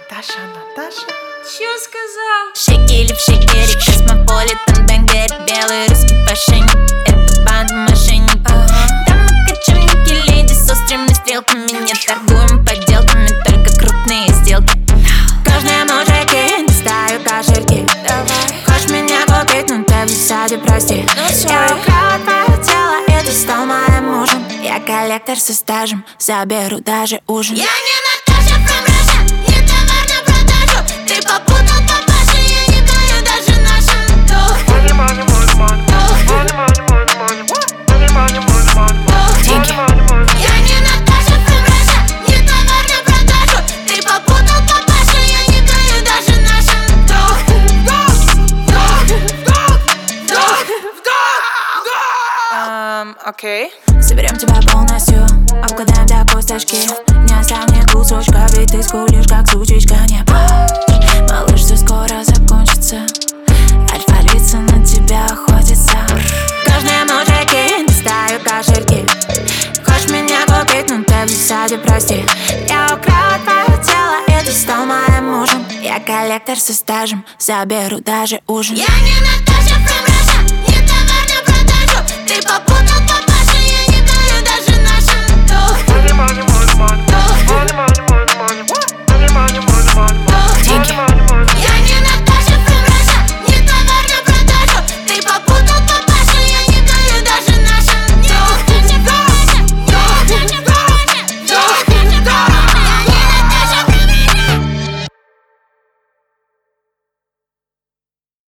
Наташа. Чё сказал? Шекели в шекере, космополитен, бенгер, белый русский мошенник. Это банда мошенников. Да мы кочевники, леди с острыми стрелками. Не торгуем подделками, только крупные сделки. Каждый мужики, достаю кошельки. Хочешь меня купить, но ты в засаде, прости. Я украла твое тело, и ты стал моим мужем. Я коллектор со стажем, заберу даже ужин. Я не Наташа from Russia, не товар на продажу. Ты попутал папашу, я не даю даже нашим дух. Деньги. Я не Наташа from Russia, не товар на продажу. Ты попутал папашу, я не даю даже нашим дух. Окей. Соберем тебя полностью, обгадаем до косточки. Не оставь мне кусочка, ведь ты скулишь, как сучечка. Не плачь, малыш, все скоро закончится. Альфа-лица на тебя охотится. Каждый мужики, достаю кошельки. Хочешь меня купить, но ты в засаде, прости. Я украла твое тело, и ты стал моим мужем. Я коллектор со стажем, заберу даже ужин. Я не Наташа from Russia.